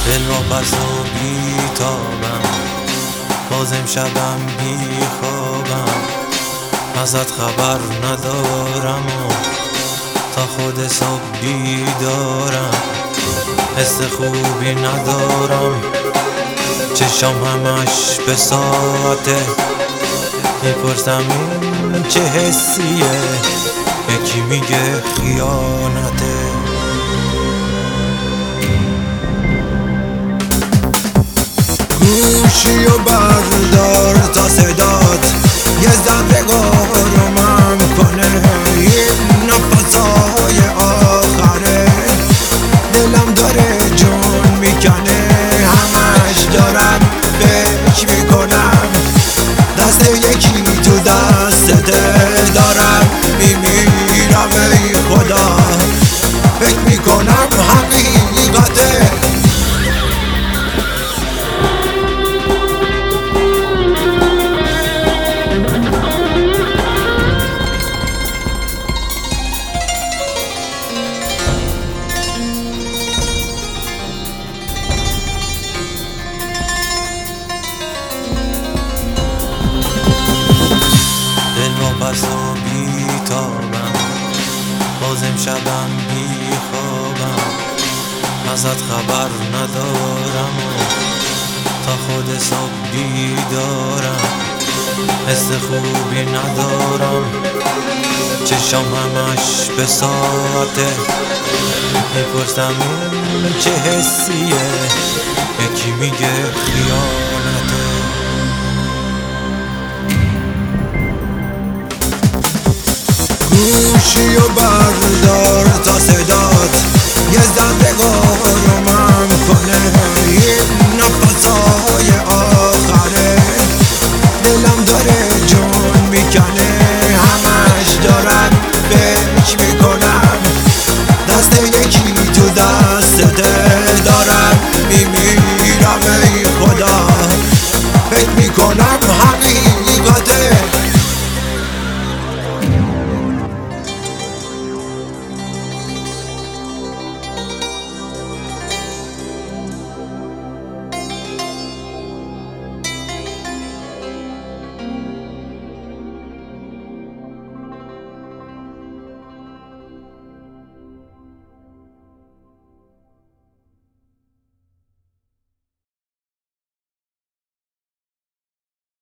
دل واپس و بیتابم، باز امشبم بیخوابم، ازت خبر ندارم و تا خود صبح بیدارم. حس خوبی ندارم، چشم همش به ساعته، میپرسم این چه حسیه، یکی میگه خیانته. گوشی و بردار تا صدات یه ذره آرومم کنه، این نفسای آخره دلم داره جون میکنه، همش دارم فکر میکنم دست یکی تو دستته، دارم میمیرم ای خدا، فکر میکنم حقیقته. واپس و بیتابم، باز امشبم بیخوابم، ازت خبر ندارم و تا خود صبح بیدارم. حس خوبی ندارم، چشم همش به ساعته، میپرسم این چه حسیه، یکی میگه خیانته. گوشی و بردار تا صدات یه ذره آرومم کنه، این نفسای آخره دلم داره جون میکنه، همش دارم فکر میکنم دست یکی